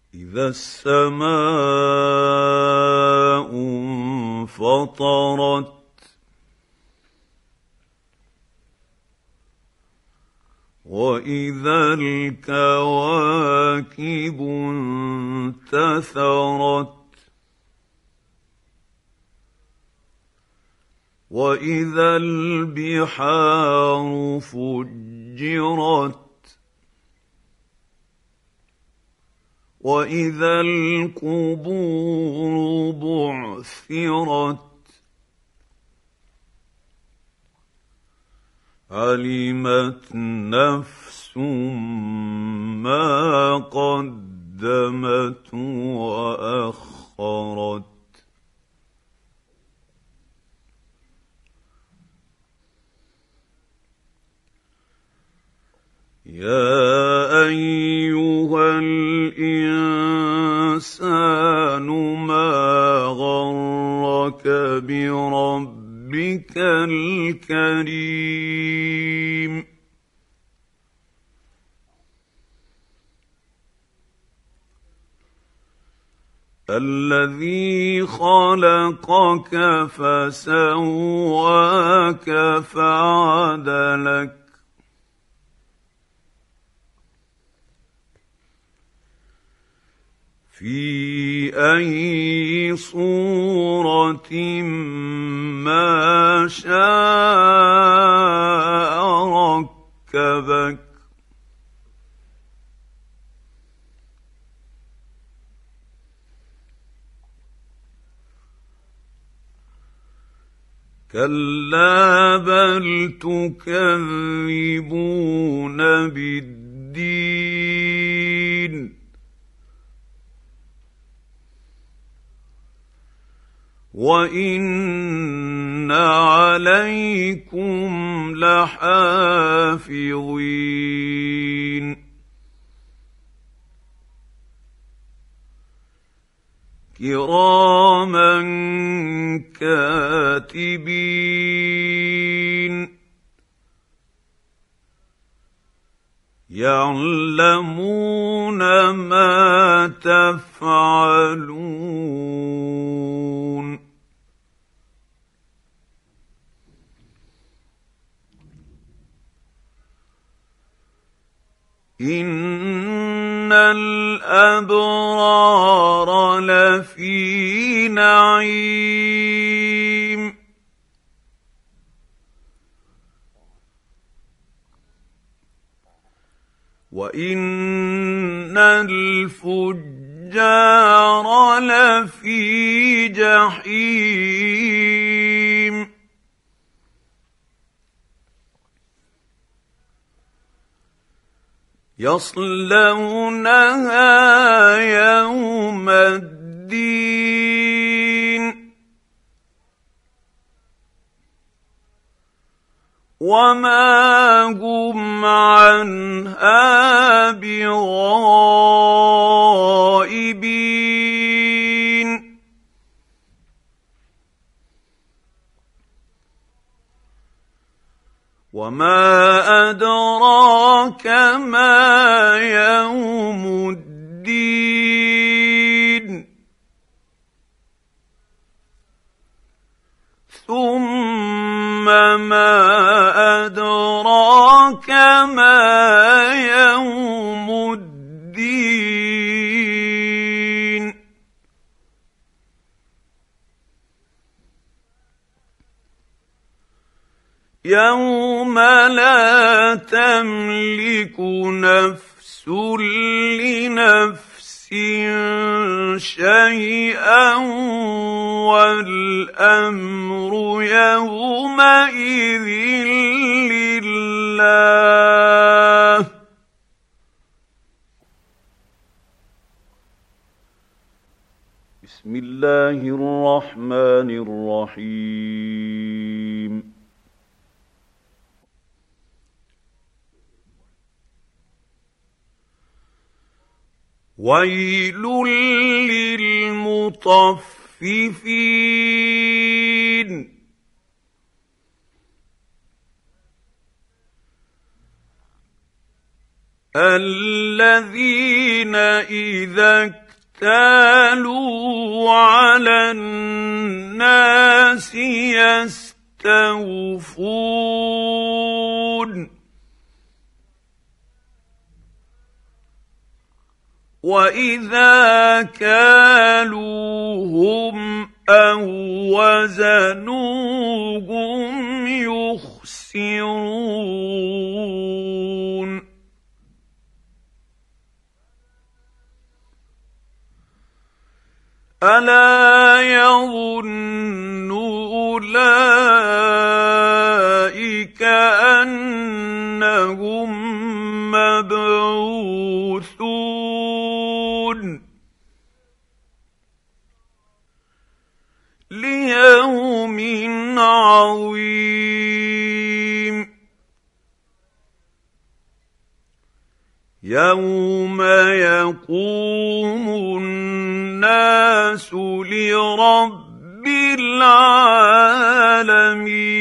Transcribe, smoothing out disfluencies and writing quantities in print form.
إذا السماء انفطرت وإذا الكواكب انتثرت وإذا البحار فجرت وإذا القبور بعثرت علمت نفس ما قدمت وأخرت يا أيها الإنسان ما غرك بربك الكريم الذي خلقك فسواك فعدلك في أي صورة ما شاء ركبك كلا بل تكذبون بالدين وإن عليكم لحافظين كراما كاتبين يعلمون ما تفعلون إن الأبرار لفي نعيم وإن الفجار لفي جحيم يصلونها يوم الدين وما هم عنها بغائبين وما أدراك ما يوم الدين ثم ما أدراك ما يوم الدين يوم لا تملك نفس لنفس شيئا والأمر يومئذ لله بسم الله الرحمن الرحيم ويل للمطففين الذين إذا اكتالوا على الناس يستوفون وإذا كالوهم أو وزنوهم يخسرون ألا يظن أولئك أنهم مبعوثون ليوم عظيم يوم يقوم الناس لرب العالمين